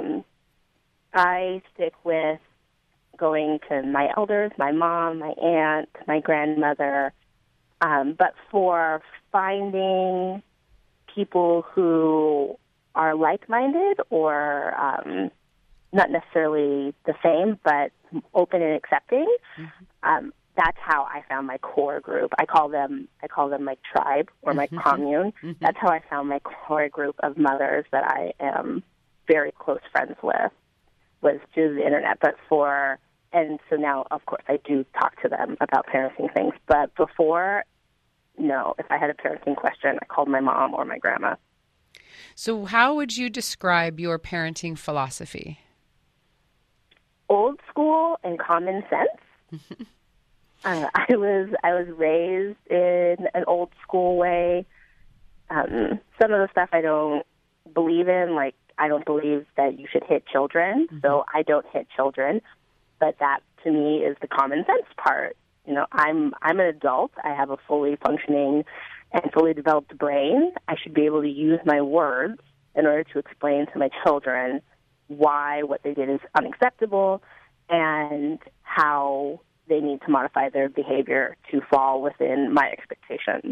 I stick with going to my elders, my mom, my aunt, my grandmother. But for finding people who are like-minded or not necessarily the same, but open and accepting, that's how I found my core group. I call them my tribe or my commune. That's how I found my core group of mothers that I am very close friends with, was through the internet. And so now, of course, I do talk to them about parenting things. But before, no, if I had a parenting question, I called my mom or my grandma. So how would you describe your parenting philosophy? Old school and common sense. I was raised in an old school way. Some of the stuff I don't believe in, like I don't believe that you should hit children, so I don't hit children. But that, to me, is the common sense part. I'm an adult. I have a fully functioning and fully developed brain. I should be able to use my words in order to explain to my children why what they did is unacceptable and how they need to modify their behavior to fall within my expectations.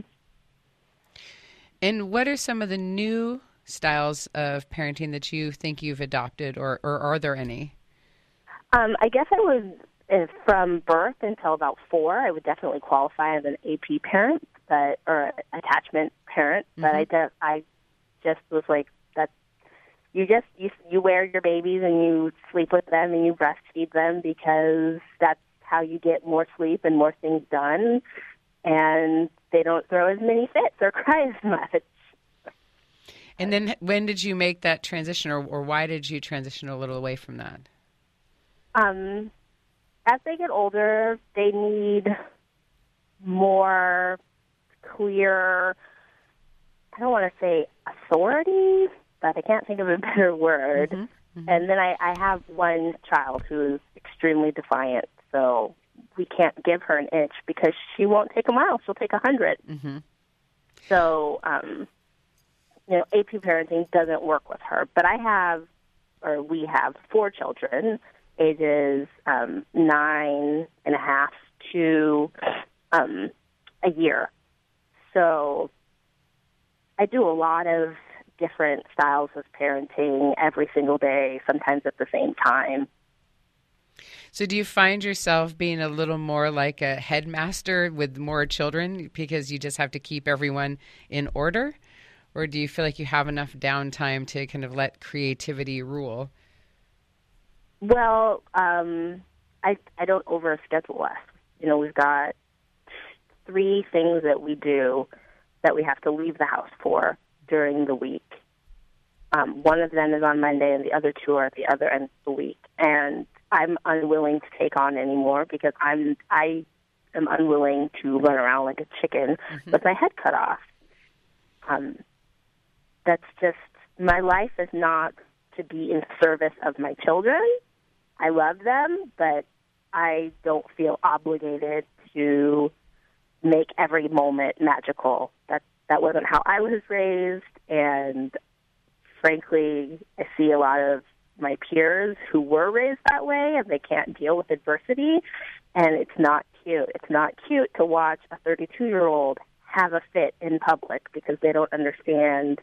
And what are some of the new styles of parenting that you think you've adopted, or are there any? I guess I was, from birth until about 4, I would definitely qualify as an AP parent, or attachment parent. But I just was like, that you wear your babies and you sleep with them and you breastfeed them because that's how you get more sleep and more things done, and they don't throw as many fits or cry as much. And then when did you make that transition, or why did you transition a little away from that? As they get older, they need more clear, I don't want to say authority, but I can't think of a better word. And then I have one child who is extremely defiant, so we can't give her an inch because she won't take a mile. She'll take 100. So, AP parenting doesn't work with her. But we have 4 children, ages 9.5 to a year. So I do a lot of different styles of parenting every single day, sometimes at the same time. So do you find yourself being a little more like a headmaster with more children because you just have to keep everyone in order? Or do you feel like you have enough downtime to kind of let creativity rule? Well, I don't overschedule us. We've got 3 things that we do that we have to leave the house for during the week. One of them is on Monday, and the other 2 are at the other end of the week. And I'm unwilling to take on anymore because I am unwilling to run around like a chicken with my head cut off. That's just, my life is not to be in service of my children. I love them, but I don't feel obligated to make every moment magical. That wasn't how I was raised, and frankly, I see a lot of my peers who were raised that way, and they can't deal with adversity, and it's not cute. It's not cute to watch a 32-year-old have a fit in public because they don't understand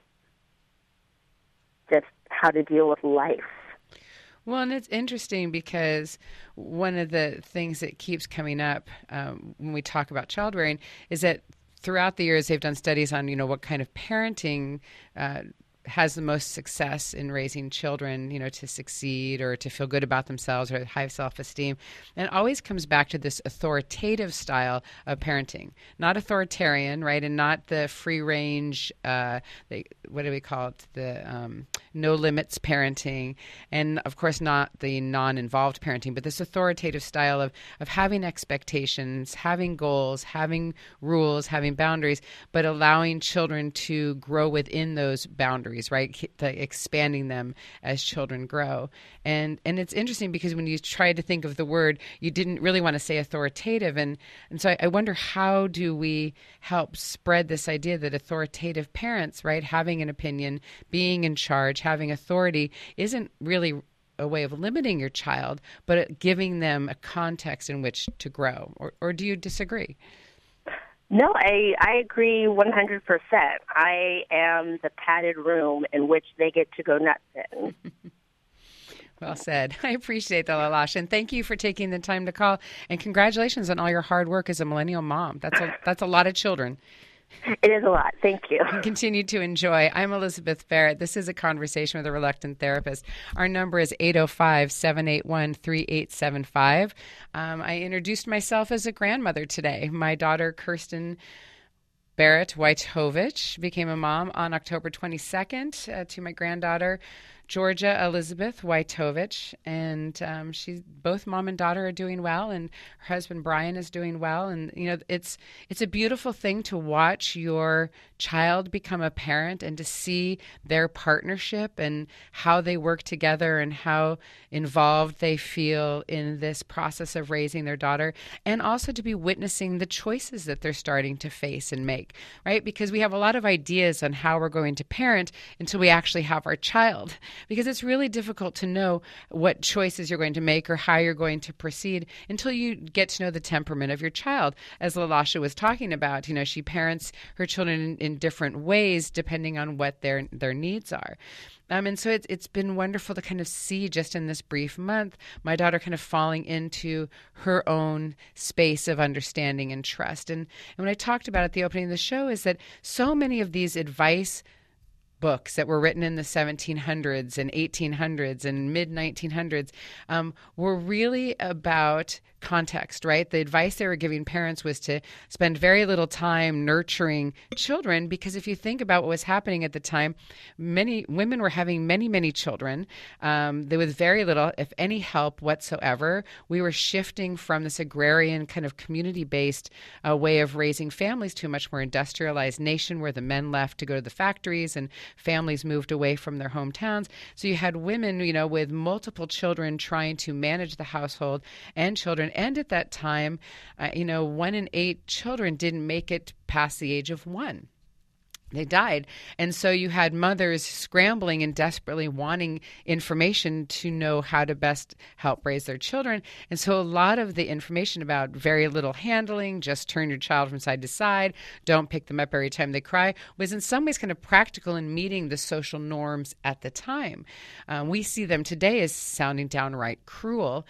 just how to deal with life. Well, and it's interesting because one of the things that keeps coming up when we talk about child rearing is that throughout the years they've done studies on, what kind of parenting has the most success in raising children, to succeed or to feel good about themselves or high self-esteem. And it always comes back to this authoritative style of parenting, not authoritarian, right? And not the free range, what do we call it? The no limits parenting. And of course, not the non-involved parenting, but this authoritative style of having expectations, having goals, having rules, having boundaries, but allowing children to grow within those boundaries. Right, expanding them as children grow, and it's interesting because when you try to think of the word, you didn't really want to say authoritative, and so I wonder, how do we help spread this idea that authoritative parents, right, having an opinion, being in charge, having authority, isn't really a way of limiting your child, but giving them a context in which to grow, or do you disagree? No, I agree 100%. I am the padded room in which they get to go nuts in. Well said. I appreciate that, LaLasha, and thank you for taking the time to call. And congratulations on all your hard work as a millennial mom. That's a lot of children. It is a lot. Thank you. And continue to enjoy. I'm Elizabeth Barrett. This is A Conversation with a Reluctant Therapist. Our number is 805-781-3875. I introduced myself as a grandmother today. My daughter, Kirsten Barrett Wojtowicz, became a mom on October 22nd to my granddaughter, Georgia Elizabeth Wojtowicz, and she's both mom and daughter are doing well, and her husband Brian is doing well. And it's a beautiful thing to watch your child become a parent and to see their partnership and how they work together and how involved they feel in this process of raising their daughter, and also to be witnessing the choices that they're starting to face and make, right? Because we have a lot of ideas on how we're going to parent until we actually have our child, because it's really difficult to know what choices you're going to make or how you're going to proceed until you get to know the temperament of your child. As LaLasha was talking about, she parents her children in different ways depending on what their needs are. And so it's been wonderful to kind of see just in this brief month, my daughter kind of falling into her own space of understanding and trust. And when I talked about at the opening of the show is that so many of these advice books that were written in the 1700s and 1800s and mid-1900s were really about context, right? The advice they were giving parents was to spend very little time nurturing children, because if you think about what was happening at the time, many women were having many children. There was very little, if any, help whatsoever. We were shifting from this agrarian kind of community-based way of raising families to a much more industrialized nation where the men left to go to the factories and families moved away from their hometowns. So you had women, with multiple children trying to manage the household and children. And at that time, 1 in 8 children didn't make it past the age of 1. They died. And so you had mothers scrambling and desperately wanting information to know how to best help raise their children. And so a lot of the information about very little handling, just turn your child from side to side, don't pick them up every time they cry, was in some ways kind of practical in meeting the social norms at the time. We see them today as sounding downright cruel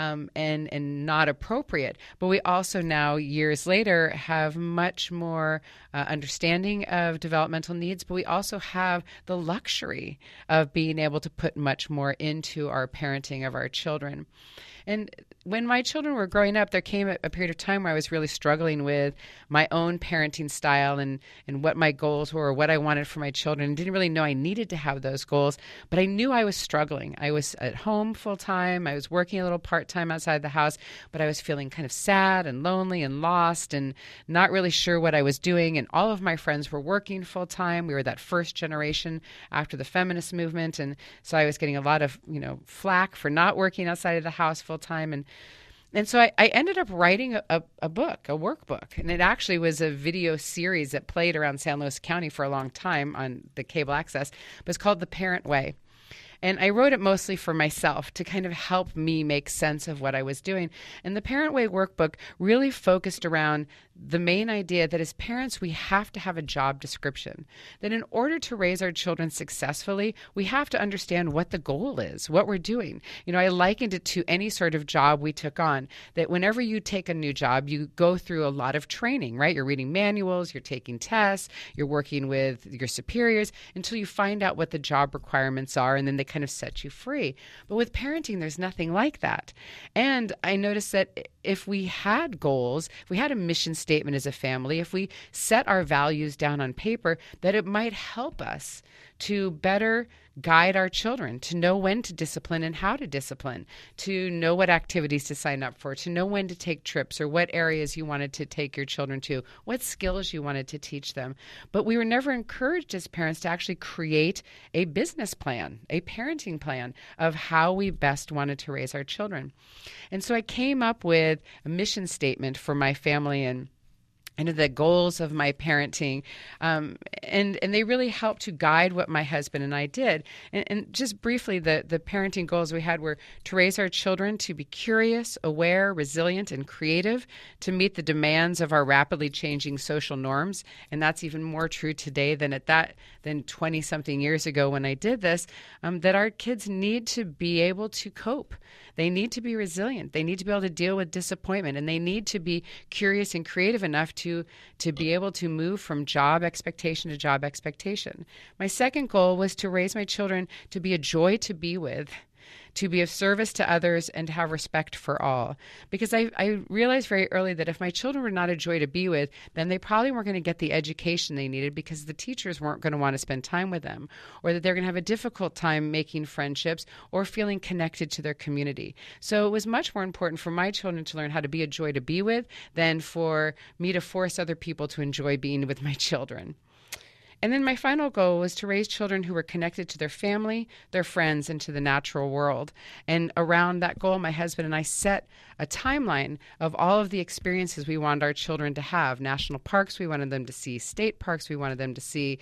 and not appropriate. But we also now, years later, have much more understanding of developmental needs, but we also have the luxury of being able to put much more into our parenting of our children. And when my children were growing up, there came a period of time where I was really struggling with my own parenting style and what my goals were, or what I wanted for my children. I didn't really know I needed to have those goals, but I knew I was struggling. I was at home full time. I was working a little part-time outside the house, but I was feeling kind of sad and lonely and lost and not really sure what I was doing. And all of my friends were working full time. We were that first generation after the feminist movement. And so I was getting a lot of, flack for not working outside of the house full time. And so I ended up writing a book, a workbook, and it actually was a video series that played around San Luis County for a long time on the cable access, but it's called The Parent Way. And I wrote it mostly for myself to kind of help me make sense of what I was doing. And the Parent Way workbook really focused around the main idea that as parents, we have to have a job description. That in order to raise our children successfully, we have to understand what the goal is, what we're doing. I likened it to any sort of job we took on, that whenever you take a new job, you go through a lot of training, right? You're reading manuals, you're taking tests, you're working with your superiors until you find out what the job requirements are, and then they kind of set you free. But with parenting, there's nothing like that. And I noticed that if we had goals, if we had a mission statement as a family, if we set our values down on paper, that it might help us to better guide our children, to know when to discipline and how to discipline, to know what activities to sign up for, to know when to take trips or what areas you wanted to take your children to, what skills you wanted to teach them. But we were never encouraged as parents to actually create a business plan, a parenting plan of how we best wanted to raise our children. And so I came up with a mission statement for my family and the goals of my parenting, and they really helped to guide what my husband and I did. And just briefly, the parenting goals we had were to raise our children to be curious, aware, resilient, and creative, to meet the demands of our rapidly changing social norms. And that's even more true today than 20-something years ago when I did this, that our kids need to be able to cope. They need to be resilient. They need to be able to deal with disappointment, and they need to be curious and creative enough to be able to move from job expectation to job expectation. My second goal was to raise my children to be a joy to be with, to be of service to others, and to have respect for all. Because I realized very early that if my children were not a joy to be with, then they probably weren't going to get the education they needed because the teachers weren't going to want to spend time with them, or that they're going to have a difficult time making friendships or feeling connected to their community. So it was much more important for my children to learn how to be a joy to be with than for me to force other people to enjoy being with my children. And then my final goal was to raise children who were connected to their family, their friends, and to the natural world. And around that goal, my husband and I set a timeline of all of the experiences we wanted our children to have. National parks we wanted them to see, state parks we wanted them to see,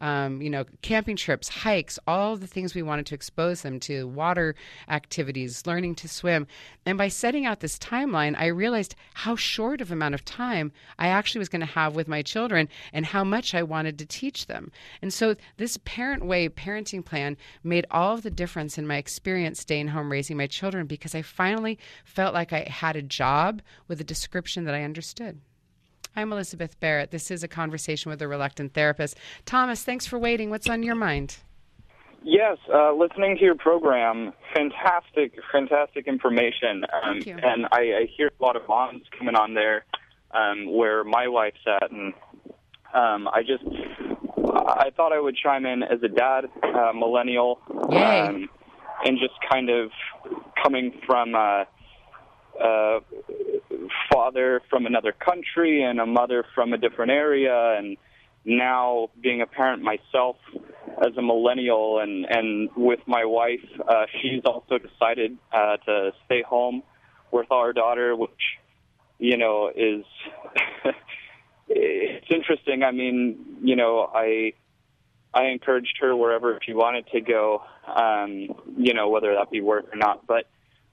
camping trips, hikes, all the things we wanted to expose them to, water activities, learning to swim. And by setting out this timeline, I realized how short of amount of time I actually was going to have with my children and how much I wanted to teach them. And so this Parent Way parenting plan made all of the difference in my experience staying home raising my children, because I finally felt like I had a job with a description that I understood. I'm Elizabeth Barrett. This is A Conversation with a Reluctant Therapist. Thomas, thanks for waiting. What's on your mind? Yes, listening to your program, fantastic information. Thank you. And I hear a lot of moms coming on there where my wife's at, and I thought I would chime in as a dad, millennial, Yay. And just kind of coming from a father from another country and a mother from a different area, and now being a parent myself as a millennial, and with my wife, she's also decided to stay home with our daughter, which, is it's interesting. I mein, I encouraged her wherever she wanted to go, whether that be work or not. But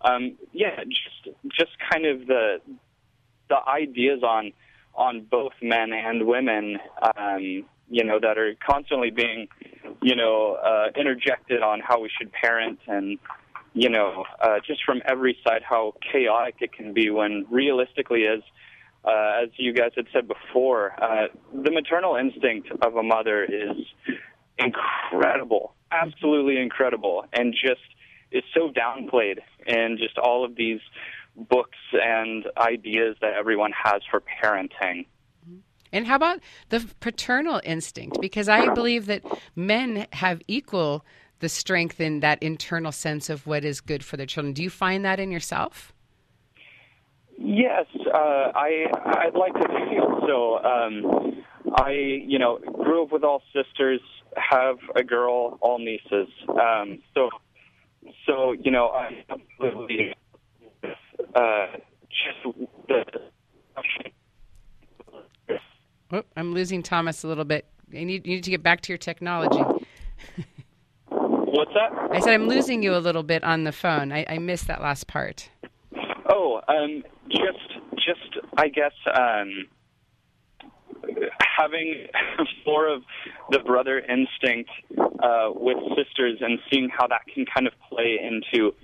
just kind of the ideas on both men and women, that are constantly being, interjected on how we should parent, and just from every side how chaotic it can be when realistically, as you guys had said before, the maternal instinct of a mother is incredible, absolutely incredible, and just is so downplayed in just all of these books and ideas that everyone has for parenting. And how about the paternal instinct? Because I believe that men have equal the strength in that internal sense of what is good for their children. Do you find that in yourself? Yes, I'd like to feel so. I grew up with all sisters, have a girl, all nieces. So I absolutely just the. Oh, I'm losing Thomas a little bit. You need to get back to your technology. What's that? I said I'm losing you a little bit on the phone. I missed that last part. Oh, just I guess having more of the brother instinct with sisters, and seeing how that can kind of play into,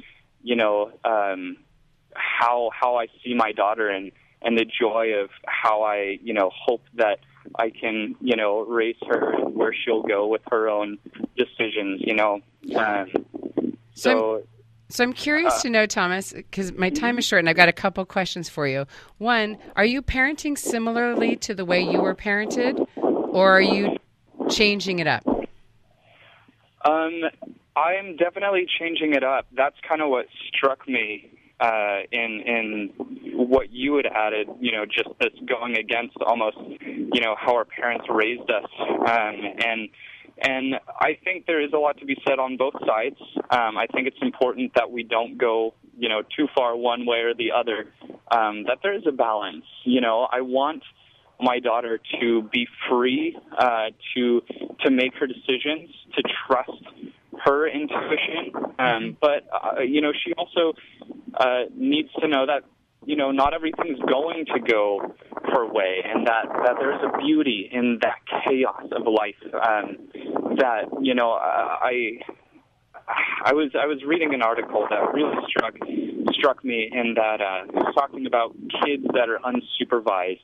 how I see my daughter, and the joy of how I, hope that I can, raise her and where she'll go with her own decisions, So I'm curious to know, Thomas, because my time is short and I've got a couple questions for you. One, are you parenting similarly to the way you were parented, or are you changing it up? I'm definitely changing it up. That's kind of what struck me in what you had added, just this going against almost, how our parents raised us. And I think there is a lot to be said on both sides. I think it's important that we don't go, too far one way or the other, that there is a balance. I want my daughter to be free to make her decisions, to trust her intuition. But she also needs to know that, not everything's going to go her way, and that there's a beauty in that chaos of life. I was reading an article that really struck me, in that it was talking about kids that are unsupervised,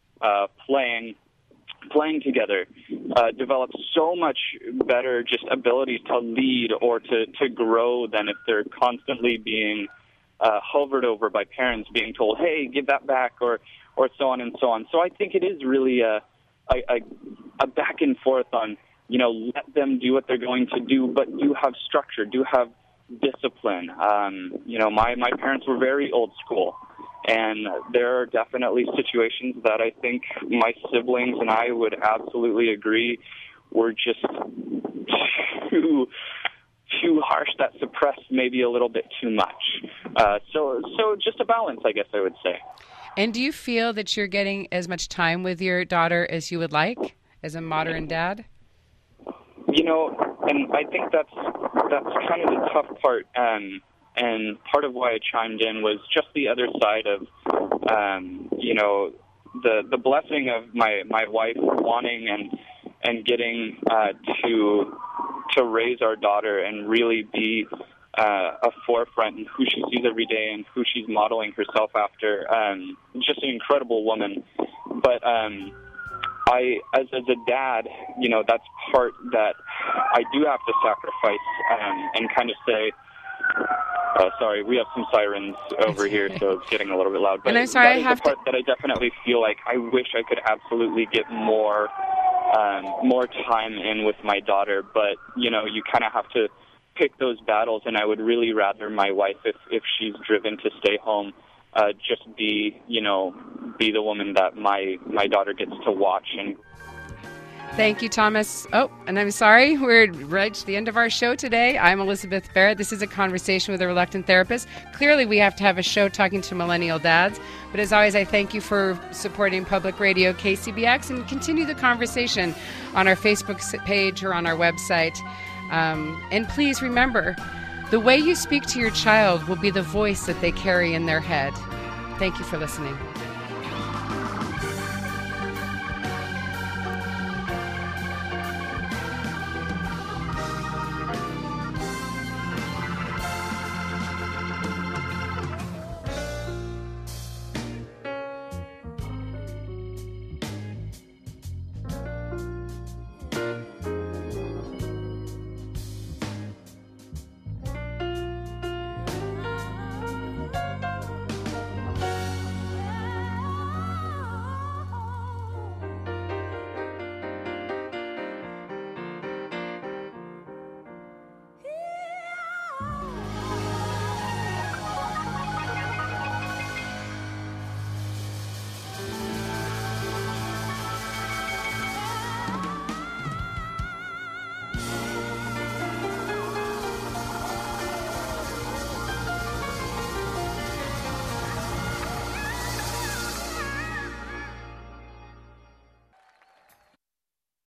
playing together, develop so much better just abilities to lead or to grow than if they're constantly being hovered over by parents, being told, hey, give that back, or so on and so on. So I think it is really a back and forth on, let them do what they're going to do, but do have structure, do have discipline. My parents were very old school, and there are definitely situations that I think my siblings and I would absolutely agree were just too harsh, that suppressed maybe a little bit too much. So just a balance, I guess I would say. And do you feel that you're getting as much time with your daughter as you would like as a modern dad? And I think that's kind of the tough part. And part of why I chimed in was just the other side of, the blessing of my wife wanting and getting to raise our daughter and really be a forefront in who she sees every day and who she's modeling herself after. Just an incredible woman. But as a dad, that's part that I do have to sacrifice and kind of say, sorry, we have some sirens over here, so it's getting a little bit loud. But and I'm sorry, that is the part that I definitely feel like I wish I could absolutely get more time in with my daughter. But, you kind of have to pick those battles, and I would really rather my wife, if she's driven to stay home, just be the woman that my daughter gets to watch. And Thank you, Thomas. Oh, and I'm sorry, we're right to the end of our show today. I'm Elizabeth Barrett. This is A Conversation with a Reluctant Therapist. Clearly, we have to have a show talking to millennial dads. But as always, I thank you for supporting Public Radio KCBX, and continue the conversation on our Facebook page or on our website. And please remember, the way you speak to your child will be the voice that they carry in their head. Thank you for listening.